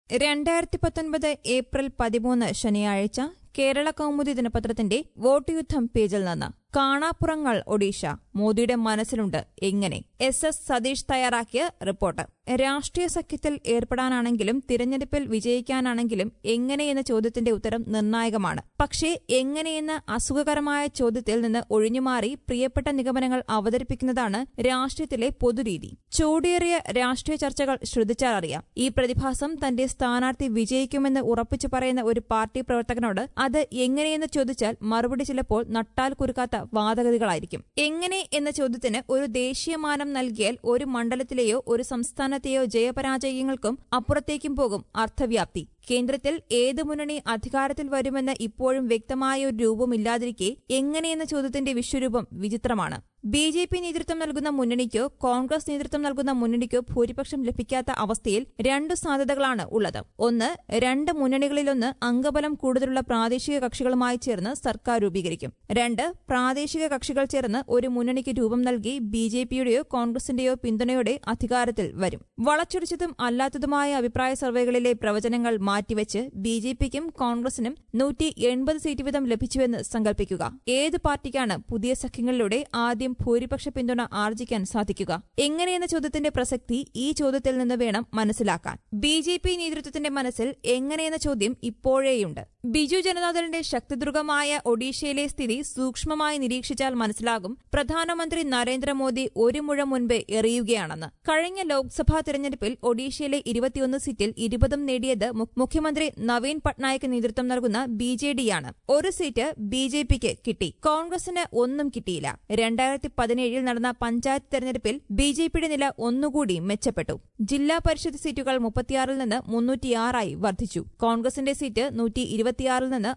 2019 April 13 ശനിയാഴ്ച കേരള കൗമുദി ദിനപത്രത്തിന്റെ vote യുദ്ധം പേജിൽ നിന്ന് കാണാപ്പുറങ്ങൾ ഒഡീഷ മോദിയുടെ മനസ്സിലുണ്ട് എങ്ങനെ എസ് സതീഷ് തയ്യാറാക്കിയ റിപ്പോർട്ട്. രാഷ്ട്രീയ സഖ്യത്തിൽ ഏർപ്പെടാനാണെങ്കിലും തിരഞ്ഞെടുപ്പിൽ വിജയിക്കാനാണെങ്കിലും എങ്ങനെയെന്ന ചോദ്യത്തിന്റെ ഉത്തരം നിർണായകമാണ്. പക്ഷേ എങ്ങനെയെന്ന അസുഖകരമായ ചോദ്യത്തിൽ നിന്ന് ഒഴിഞ്ഞുമാറി പ്രിയപ്പെട്ട നിഗമനങ്ങൾ അവതരിപ്പിക്കുന്നതാണ് രാഷ്ട്രീയത്തിലെ പൊതുരീതി. ചൂടേറിയ രാഷ്ട്രീയ ചർച്ചകൾ ശ്രദ്ധിച്ചാൽ അറിയാം. ഈ പ്രതിഭാസം തന്റെ സ്ഥാനാർത്ഥി വിജയിക്കുമെന്ന് ഉറപ്പിച്ചു പറയുന്ന ഒരു പാർട്ടി പ്രവർത്തകനോട് അത് എങ്ങനെയെന്ന് ചോദിച്ചാൽ മറുപടി ചിലപ്പോൾ നട്ടാൽ കുരുക്കാത്ത വാദഗതികളായിരിക്കും. എങ്ങനെ എന്ന ചോദ്യത്തിന് ഒരു ദേശീയമാനം നൽകിയാൽ ഒരു മണ്ഡലത്തിലെയോ ഒരു സംസ്ഥാനത്തെയോ ജയപരാജയങ്ങൾക്കും അപ്പുറത്തേക്കും പോകും അർത്ഥവ്യാപ്തി. കേന്ദ്രത്തിൽ ഏത് മുന്നണി അധികാരത്തിൽ വരുമെന്ന് ഇപ്പോഴും വ്യക്തമായ ഒരു രൂപമില്ലാതിരിക്കെ എങ്ങനെയെന്ന ചോദ്യത്തിന്റെ വിശ്വരൂപം വിചിത്രമാണ്. ബിജെപി നേതൃത്വം നൽകുന്ന മുന്നണിക്കോ കോൺഗ്രസ് നേതൃത്വം നൽകുന്ന മുന്നണിക്കോ ഭൂരിപക്ഷം ലഭിക്കാത്ത അവസ്ഥയിൽ രണ്ടു സാധ്യതകളാണ് ഉള്ളത്. ഒന്ന്, രണ്ട് മുന്നണികളിലൊന്ന് അംഗബലം കൂടുതലുള്ള പ്രാദേശിക കക്ഷികളുമായി ചേർന്ന് സർക്കാർ രൂപീകരിക്കും. രണ്ട്, പ്രാദേശിക കക്ഷികൾ ചേർന്ന് ഒരു മുന്നണിക്ക് രൂപം നൽകി ബിജെപിയുടെയോ കോൺഗ്രസിന്റെയോ പിന്തുണയോടെ അധികാരത്തിൽ വരും. വളച്ചൊടിച്ചതും അല്ലാത്തതുമായ അഭിപ്രായ സർവേകളിലെ പ്രവചനങ്ങൾ മാറ്റിവെച്ച് ബിജെപിക്കും കോൺഗ്രസിനും 180 സീറ്റ് വീതം ലഭിച്ചുവെന്ന് സങ്കൽപ്പിക്കുക. ഏത് പാർട്ടിക്കാണ് പുതിയ സഖ്യങ്ങളിലൂടെ ആദ്യം ഭൂരിപക്ഷ പിന്തുണ ആർജിക്കാൻ സാധിക്കുക? എങ്ങനെയെന്ന ചോദ്യത്തിന്റെ പ്രസക്തി ഈ ചോദ്യത്തിൽ നിന്ന് വേണം മനസ്സിലാക്കാൻ. ബിജെപി നേതൃത്വത്തിന്റെ മനസ്സിൽ എങ്ങനെയെന്ന ചോദ്യം ഇപ്പോഴേയുണ്ട്. ബിജു ജനതാദളിന്റെ ശക്തിദുർഗമായ ഒഡീഷയിലെ സ്ഥിതി സൂക്ഷ്മമായി നിരീക്ഷിച്ചാൽ മനസ്സിലാകും പ്രധാനമന്ത്രി നരേന്ദ്രമോദി ഒരു മുഴം മുൻപേ എറിയുകയാണെന്ന്. കഴിഞ്ഞ ലോക്സഭാ തെരഞ്ഞെടുപ്പിൽ ഒഡീഷയിലെ 21 സീറ്റിൽ 20 നേടിയത് മുഖ്യമന്ത്രി നവീൻ പട്നായിക് നേതൃത്വം നൽകുന്ന ബിജെഡിയാണ്. ഒരു സീറ്റ് ബിജെപിക്ക് കിട്ടി. കോൺഗ്രസിന് ഒന്നും കിട്ടിയില്ല. 2017 നടന്ന പഞ്ചായത്ത് തെരഞ്ഞെടുപ്പിൽ ബിജെപിയുടെ നില ഒന്നുകൂടി മെച്ചപ്പെട്ടു. ജില്ലാ പരിഷത്ത് സീറ്റുകൾ 36 നിന്ന് 306 വർദ്ധിച്ചു. കോൺഗ്രസിന്റെ സീറ്റ് 126 നിന്ന്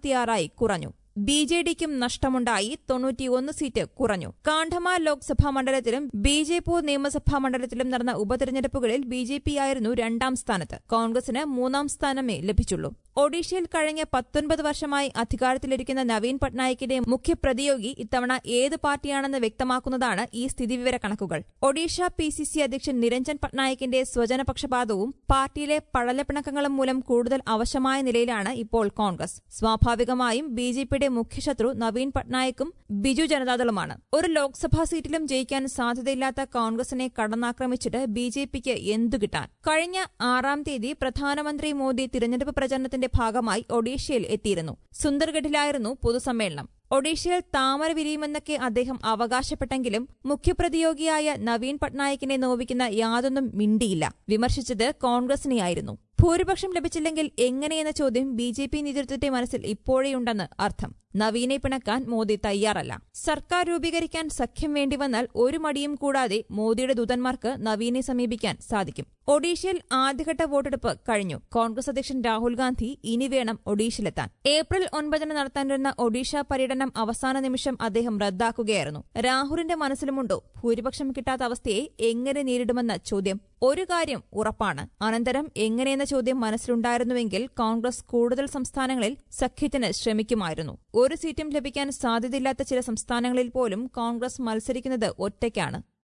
66 കുറഞ്ഞു. ബിജെഡിക്കും നഷ്ടമുണ്ടായി. 91 സീറ്റ് കുറഞ്ഞു. കാണ്ഡമാൽ ലോക്സഭാ മണ്ഡലത്തിലും ബിജെപൂർ നിയമസഭാ മണ്ഡലത്തിലും നടന്ന ഉപതെരഞ്ഞെടുപ്പുകളിൽ ബിജെപിയായിരുന്നു 2ാം സ്ഥാനത്ത്. കോൺഗ്രസിന് 3ാം സ്ഥാനമേ ലഭിച്ചുള്ളൂ. ഒഡീഷയിൽ കഴിഞ്ഞ 19 വർഷമായി അധികാരത്തിലിരിക്കുന്ന നവീൻ പട്നായിക്കിന്റെ മുഖ്യപ്രതിയോഗി ഇത്തവണ ഏത് പാർട്ടിയാണെന്ന് വ്യക്തമാക്കുന്നതാണ് ഈ സ്ഥിതിവിവര കണക്കുകൾ. ഒഡീഷ പിസിസി അധ്യക്ഷൻ നിരഞ്ജൻ പട്നായിക്കിന്റെ സ്വജനപക്ഷപാതവും പാർട്ടിയിലെ പടലപ്പിണക്കങ്ങളും മൂലം കൂടുതൽ അവശമായ നിലയിലാണ് ഇപ്പോൾ കോൺഗ്രസ്. സ്വാഭാവികമായും ബിജെപിയുടെ മുഖ്യശത്രു നവീൻ പട്നായിക്കും ബിജു ജനതാദളുമാണ്. ഒരു ലോക്സഭാ സീറ്റിലും ജയിക്കാൻ സാധ്യതയില്ലാത്ത കോൺഗ്രസിനെ കടന്നാക്രമിച്ചിട്ട് ബിജെപിക്ക് എന്തു കിട്ടാൻ? കഴിഞ്ഞ 6-ാം തീയതി പ്രധാനമന്ത്രി മോദി തിരഞ്ഞെടുപ്പ് പ്രചരണത്തിന്റെ ഭാഗമായി ഒഡീഷയിൽ എത്തിയിരുന്നു. സുന്ദർഗഡിലായിരുന്നു പൊതുസമ്മേളനം. ഒഡീഷയിൽ താമര വിരിയുമെന്നൊക്കെ അദ്ദേഹം അവകാശപ്പെട്ടെങ്കിലും മുഖ്യപ്രതിയോഗിയായ നവീൻ പട്നായിക്കിനെ നോവിക്കുന്ന യാതൊന്നും മിണ്ടിയില്ല. വിമർശിച്ചത് കോൺഗ്രസിനെയായിരുന്നു. ഭൂരിപക്ഷം ലഭിച്ചില്ലെങ്കിൽ എങ്ങനെയെന്ന ചോദ്യം ബിജെപി നേതൃത്വത്തെ മനസ്സിൽ ഇപ്പോഴേയുണ്ടെന്ന് അർത്ഥം. നവീനെ പിണക്കാൻ മോദി തയ്യാറല്ല. സർക്കാർ രൂപീകരിക്കാൻ സഖ്യം വേണ്ടിവന്നാൽ ഒരു മടിയും കൂടാതെ മോദിയുടെ ദൂതന്മാർക്ക് നവീനെ സമീപിക്കാൻ സാധിക്കും. ഒഡീഷയിൽ ആദ്യഘട്ട വോട്ടെടുപ്പ് കഴിഞ്ഞു. കോൺഗ്രസ് അധ്യക്ഷൻ രാഹുൽ ഗാന്ധി ഇനി വേണം ഒഡീഷയിലെത്താൻ. ഏപ്രിൽ 9 നടത്താനിരുന്ന ഒഡീഷ പര്യടനം അവസാന നിമിഷം അദ്ദേഹം റദ്ദാക്കുകയായിരുന്നു. രാഹുലിന്റെ മനസ്സിലുമുണ്ടോ ഭൂരിപക്ഷം കിട്ടാത്ത അവസ്ഥയെ എങ്ങനെ നേരിടുമെന്ന ചോദ്യം? ഒരു കാര്യം ഉറപ്പാണ്, അനന്തരം എങ്ങനെയെന്ന ചോദ്യം മനസ്സിലുണ്ടായിരുന്നുവെങ്കിൽ കോൺഗ്രസ് കൂടുതൽ സംസ്ഥാനങ്ങളിൽ സഖ്യത്തിന് ശ്രമിക്കുമായിരുന്നു. ഒരു സീറ്റും ലഭിക്കാൻ സാധ്യതയില്ലാത്ത ചില സംസ്ഥാനങ്ങളിൽ പോലും കോൺഗ്രസ് മത്സരിക്കുന്നത് ഒറ്റയ്ക്കാണ്.